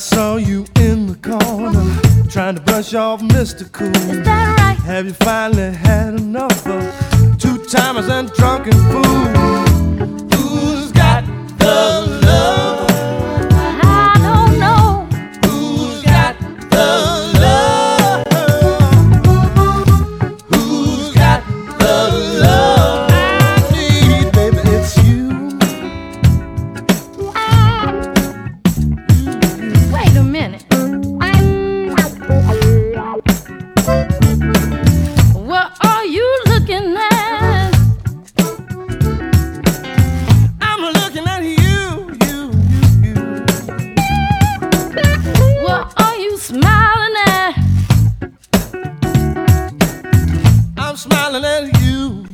saw you in the corner, trying to brush off Mr. Cool. Is that right? Have you finally had enough of two-timers and drunken fools? Who's got the love? I don't know. Who's got the love? Who's got the love I need, baby? It's you. Wait a minute. What are you looking at? I'm looking at you. What are you smiling at? I'm smiling at you.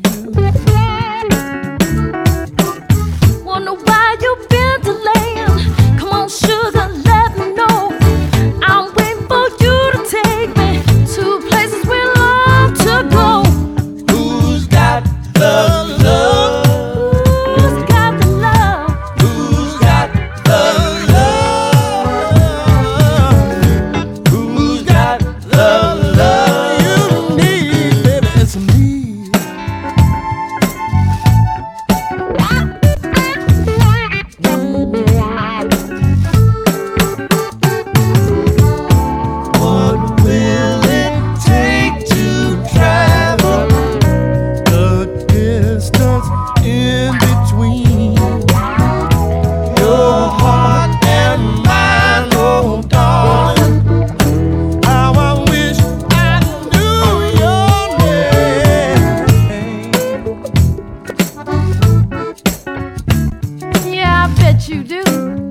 Wonder why you've been delaying. Come on, sugar, let me know. I'm waiting for you to take me to places we love to go. Who's got the love? Who's got the love? Who's got the love? Who's got the love you need, baby? It's me. What will it take to travel the distance in between your heart and mine, oh darling? How I wish I knew your name. Yeah, I bet you do.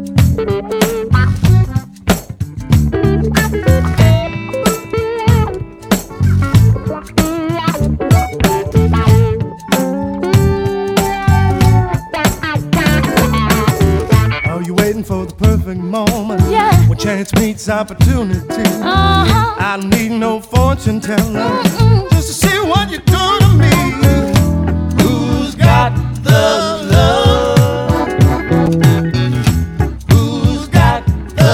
Are you waiting for the perfect moment? Yeah. When chance meets opportunity. I don't need no fortune teller just to see what you do to me. Who's got the love? Who's got the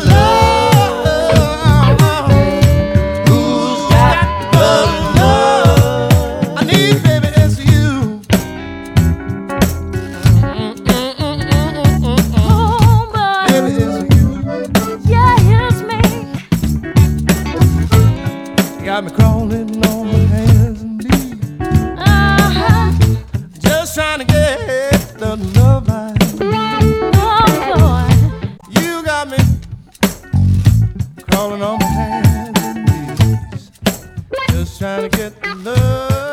love? Who's got the love I need, baby? It's you. Oh, boy. Baby, it's you. Yeah, it's me. Got me crawling on my hands and knees, just trying to get the love I need. Oh, boy. You got me crawling on my hands and knees, just trying to get the love.